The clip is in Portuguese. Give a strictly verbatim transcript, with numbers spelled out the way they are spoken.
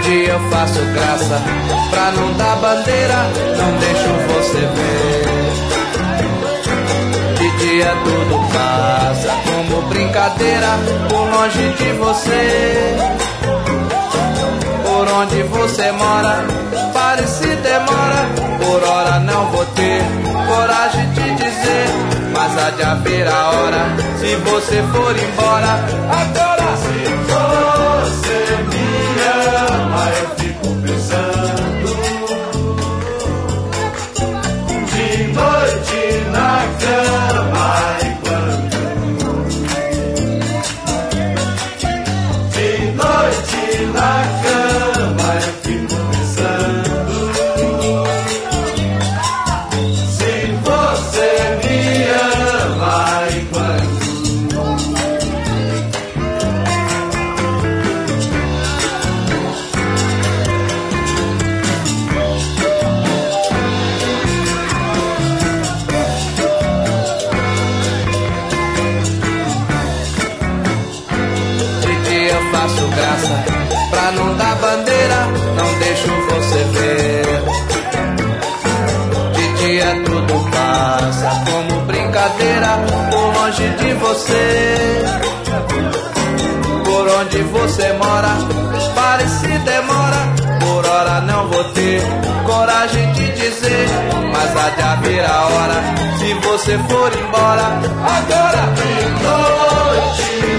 dia eu faço graça, pra não dar bandeira, não deixo você ver. De dia tudo passa como brincadeira, por longe de você. Por onde você mora, pare se demora, por hora não vou ter coragem de dizer, mas há de haver a hora, se você for embora. Agora se você me ama, eu fico pensando, de noite na cama e quando, de noite na cama eu fico pensando, se você me ama e quando. Faço graça, pra não dar bandeira, não deixo você ver. De dia tudo passa como brincadeira, por longe de você. Por onde você mora, pare se demora, por hora não vou ter coragem de dizer, mas há de haver a hora, se você for embora. Agora de noite